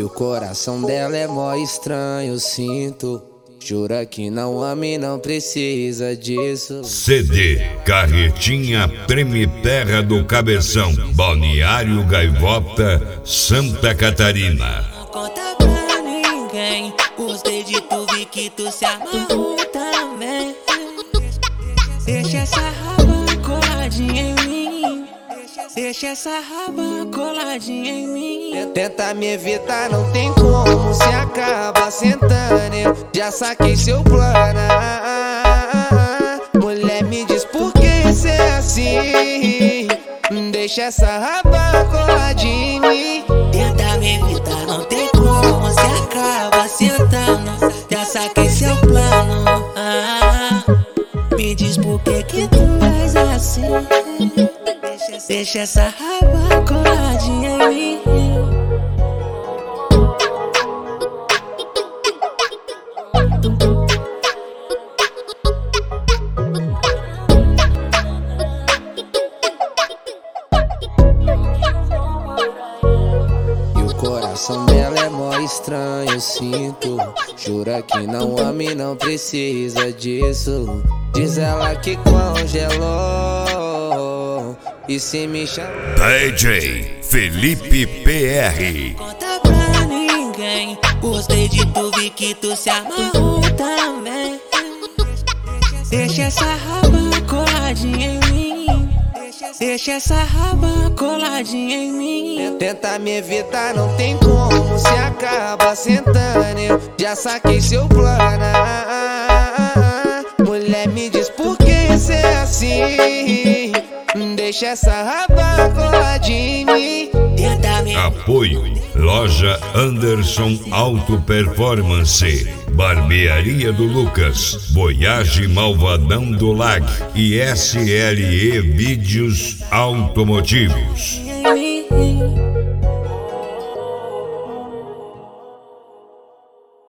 o coração dela é mó estranho, eu sinto. Jura que não ama e não precisa disso. CD Carretinha Treme Terra do Cabeção, Balneário Gaivota, Santa Catarina. Não conta pra ninguém, gostei de tu, vi que tu se amarrou também. Deixa essa raba coladinha em mim. Deixa essa raba coladinha em mim. Tenta me evitar, não tem como, se acaba sentando. Eu já saquei seu plano. Mulher, me diz por que cê é assim. Deixa essa raba coladinha em mim. Tenta me evitar, não tem como, se acaba sentando. Já saquei seu plano. Me diz por que tu faz assim. Deixa essa raba coladinha em mim. E o coração dela é mó estranho, eu sinto. Jura que não ama e não precisa disso. Diz ela que congelou e se me chama DJ Felipe PR. Conta pra ninguém, gostei de tu, vi que tu se amarrou também. Deixa essa raba coladinha em mim. Deixa essa raba coladinha em mim. Tenta me evitar, não tem como, se acaba sentando. Eu já saquei seu plano. Mulher, me diz por que cê é assim. Deixa essa raba coladinha em mim. Tenta me Apoio Loja Anderson Auto Performance, Barbearia do Lucas, Voyage Malvadão do Lag e SLE Vídeos Automotivos. em mim.